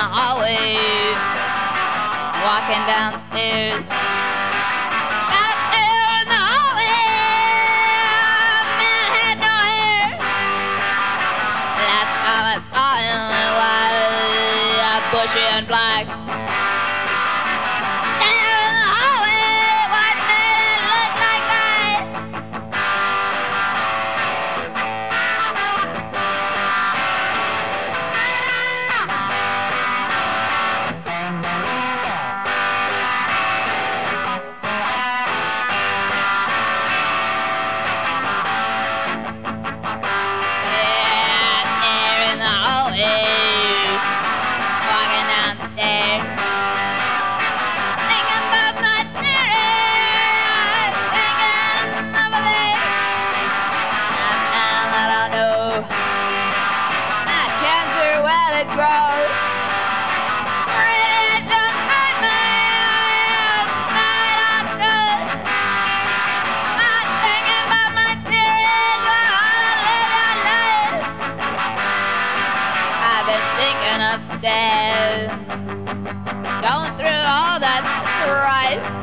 the hallway, walking downstairs. Downstairs in the hallway, man had no hair. Last time I saw him, it was bushy and black. Upstairs, going through all that strife.